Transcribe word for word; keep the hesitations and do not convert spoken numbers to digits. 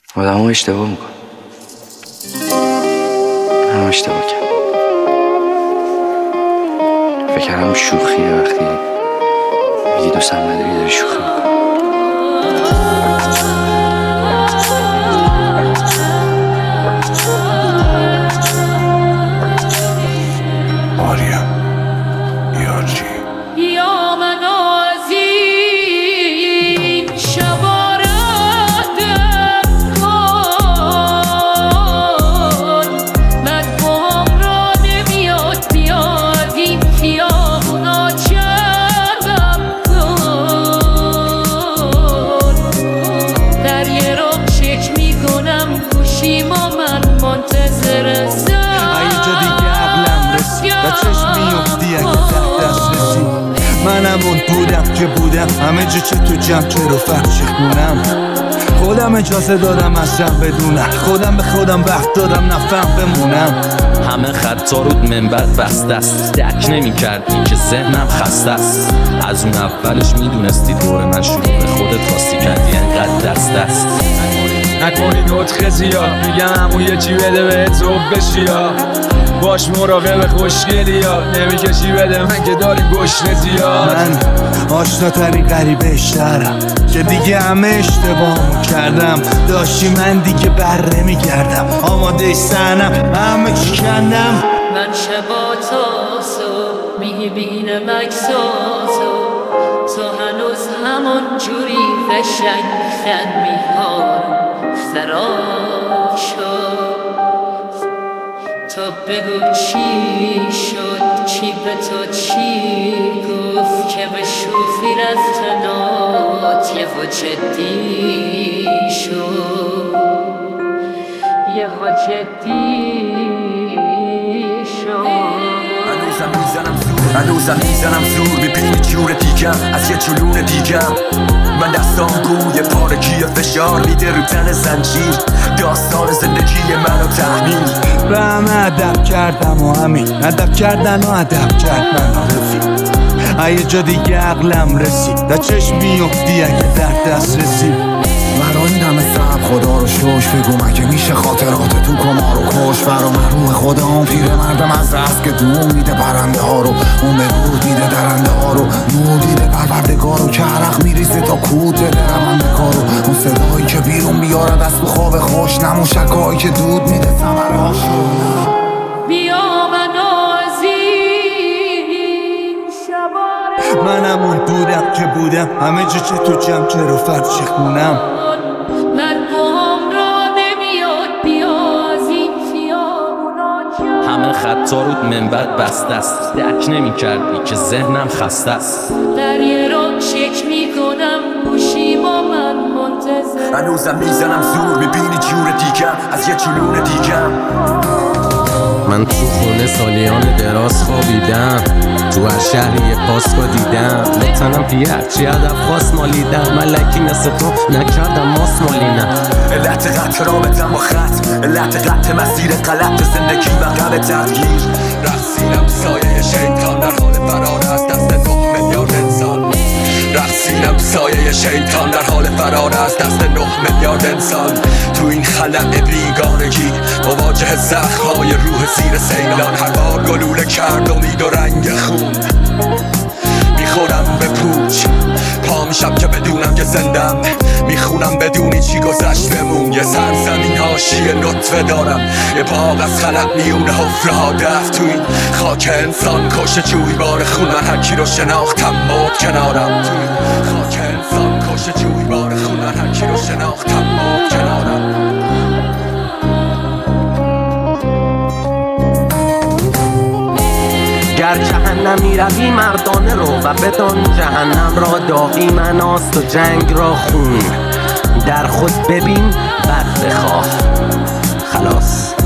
آدم ها اشتباه میکن. من اشتباه کردم. فکر کردم شوخیه وقتی میگی دوستم نداری داری شوخی میکن. آریم یارجی یا من از این شبا ردم کن، من باهم را نمیاد بیاد این خیابونا چربم کن. در یه راه چک میکنم گوشیما من منتظر زن و چشم میفتی اگه ده دست رسی. منم اون بودم که بودم همه جا چه تو جمع چه رو فرچه خونم. خودم اجازه دادم اصلا بدونم، خودم به خودم وقت دادم نفهم بمونم. همه خطا رود منبر بسته است، درک نمی کردی که ذهنم خسته است. از اون اولش میدونستی دور من شروع به خودت راستی کردی انقدر دست است. نکنی نطخه زیاد میگم اون یکی بده بهت زوب بشی یا باش مراقب خوشگلی ها نمیکشی بده من که داری گشنه زیاد. من آشناترین غریبه شهرم که دیگه همه اشتباهمو کردم. داشتی من دیگه بر نمیگردم آماده سنم همه چی کندم. من شبا تا صبح میبینم اکساتو، تو هنوز همون جوری قشنگ خند میهارم خراب شد. تو بگو چی شد، چی به تو چی گفت که به شوخی رفتنات یه و جدی شد، یه و جدی شد. هنوزم میزنم زور هنوزم میزنم زور میبینی جور دیگم از یه جنون دیگم. من دستام گوی پارگی فشار میده رو تن زنجیر، داستان زندگی منو تحمیل. به همه ادب کردم و همین ادب کردن و ادب کرد منو رفیق. یه جا دیگه عقلم رسید در چشم میفتی اگه در دست رسید. برا این همه صبر خدا رو شوش بگو مگه میشه خاطرات تو کما رو کش. فرا محروم خدا اون پیر مردم از دست که دوم میده پرنده ها رو، اون به نور دیده درنده ها رو، نور دیده پروردگار رو که عرق میریزه تا کود بده رونده کارو. اون صدایی که بیرون میارد از تو خواب خوش، نمون شکایی که دود میده ثمره هاشو. بیا من از این شبا منم اون بودم که بودم همه جا چه تو جمع چه رو فرچه خونم. من باهم را نمیاد بیاد این خیابونا چربم. همه خطا رود منبر بسته است، درک نمی کردی که ذهنم خسته است. در یه راه چک میکنم گوشیما من منتظر. هنوزم میزنم زور میبینی جور دیگم از یه جنون دیگم. من تو خونه سالیان دراز خوابیدم، تو هر شهری یه پاسکا دیدم. لطنم پیه هرچی هدف خواست مالیدم، ملکی مثل تو نکردم ماس مالینم. علت قطع رابطم با خط، علت قطع مسیر غلط زندگی و غم تغییر. رقصیدم سایه شیطان در حال فرار از دست نه میلیارد انسان. رقصیدم سایه شیطان در حال فرار از دست نه میلیارد انسان. تو این خلأ بیگانگی مواجه زخم‌های روح زیر سیلان. هر بار گلوله کرد امید و رنگ خون، میخورم به پوچ پا میشم که بدونم که زندم. میخونم بدونی چی گذشتمون. یه سرزمین حاشیه نطفه دارم، یه باغ از خلق میونه حفره ها دفت. تو این خاک انسان کشته جویبار خون، من هرکی رو شناختم مرد کنارم. تو این خاک انسان کشته جویبار خون، من هرکی رو شناختم مرد کنارم. گر جهنمی روی مردانه رو و بدان جهنم را داغی مناست و جنگ را خون. در خود ببین بعد بخواه خلاص.